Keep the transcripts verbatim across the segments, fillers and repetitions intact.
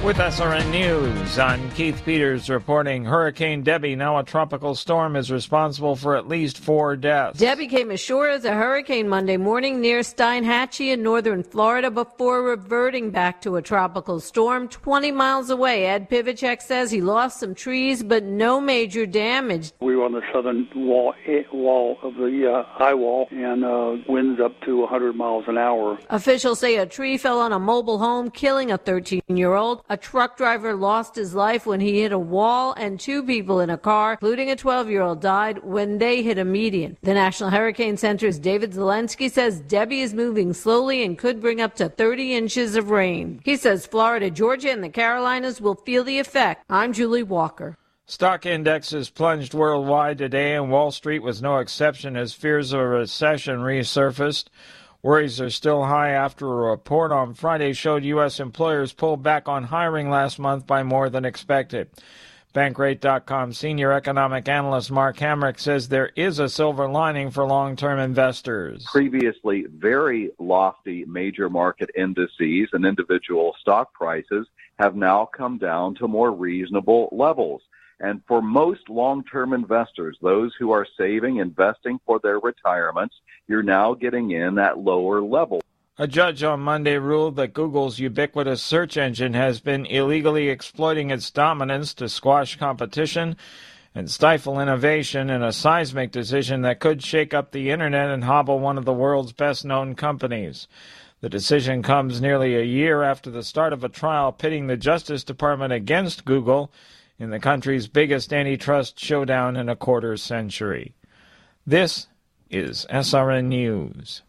With S R N News, I'm Keith Peters reporting Hurricane Debbie, now a tropical storm, is responsible for at least four deaths. Debbie came ashore as a hurricane Monday morning near Steinhatchee in northern Florida before reverting back to a tropical storm twenty miles away. Ed Pivacek says he lost some trees, but no major damage. We were on the southern wall wall of the uh, high wall, and uh, winds up to one hundred miles an hour. Officials say a tree fell on a mobile home, killing a thirteen-year-old. A truck driver lost his life when he hit a wall, and two people in a car, including a twelve-year-old, died when they hit a median. The National Hurricane Center's David Zelensky says Debbie is moving slowly and could bring up to thirty inches of rain. He says Florida, Georgia, and the Carolinas will feel the effect. I'm Julie Walker. Stock indexes plunged worldwide today, and Wall Street was no exception as fears of a recession resurfaced. Worries are still high after a report on Friday showed U S employers pulled back on hiring last month by more than expected. Bankrate dot com senior economic analyst Mark Hamrick says there is a silver lining for long-term investors. Previously very lofty major market indices and individual stock prices have now come down to more reasonable levels. And for most long-term investors, those who are saving, investing for their retirements, you're now getting in at lower levels. A judge on Monday ruled that Google's ubiquitous search engine has been illegally exploiting its dominance to squash competition and stifle innovation in a seismic decision that could shake up the internet and hobble one of the world's best-known companies. The decision comes nearly a year after the start of a trial pitting the Justice Department against Google in the country's biggest antitrust showdown in a quarter century. This is S R N News.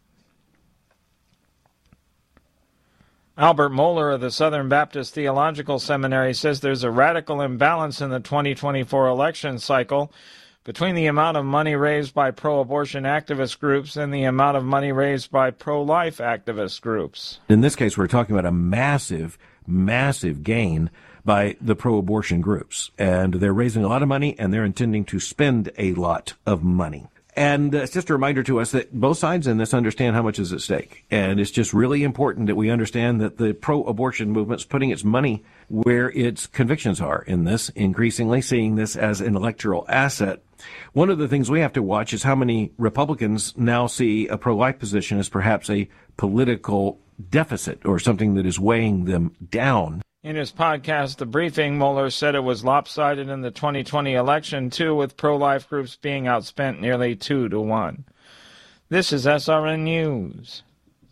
Albert Mohler of the Southern Baptist Theological Seminary says there's a radical imbalance in the twenty twenty-four election cycle between the amount of money raised by pro-abortion activist groups and the amount of money raised by pro-life activist groups. In this case, we're talking about a massive, massive gain by the pro-abortion groups. And they're raising a lot of money, and they're intending to spend a lot of money. And uh, it's just a reminder to us that both sides in this understand how much is at stake. And it's just really important that we understand that the pro-abortion movement's putting its money where its convictions are in this, increasingly seeing this as an electoral asset. One of the things we have to watch is how many Republicans now see a pro-life position as perhaps a political deficit or something that is weighing them down. In his podcast, The Briefing, Mohler said it was lopsided in the twenty twenty election, too, with pro-life groups being outspent nearly two to one. This is S R N News.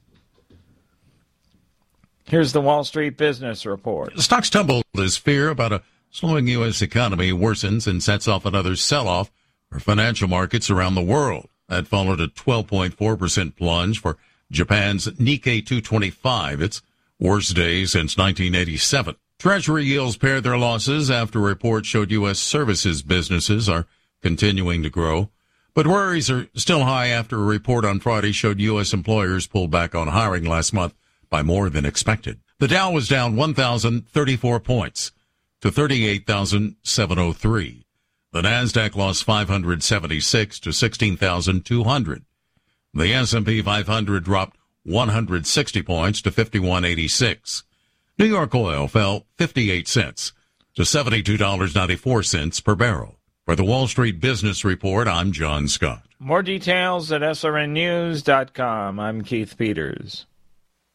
Here's the Wall Street Business Report. Stocks tumbled as fear about a slowing U S economy worsens and sets off another sell-off for financial markets around the world. That followed a twelve point four percent plunge for Japan's Nikkei two twenty-five. It's worst day since nineteen eighty-seven. Treasury yields pared their losses after reports showed U S services businesses are continuing to grow. But worries are still high after a report on Friday showed U S employers pulled back on hiring last month by more than expected. The Dow was down one thousand thirty-four points to thirty-eight thousand seven hundred three. The Nasdaq lost five hundred seventy-six to sixteen thousand two hundred. The S and P five hundred dropped one hundred sixty points to fifty-one eighty-six. New York oil fell fifty-eight cents to seventy-two dollars and ninety-four cents per barrel. For the Wall Street Business Report, I'm John Scott. More details at S R N news dot com. I'm Keith Peters.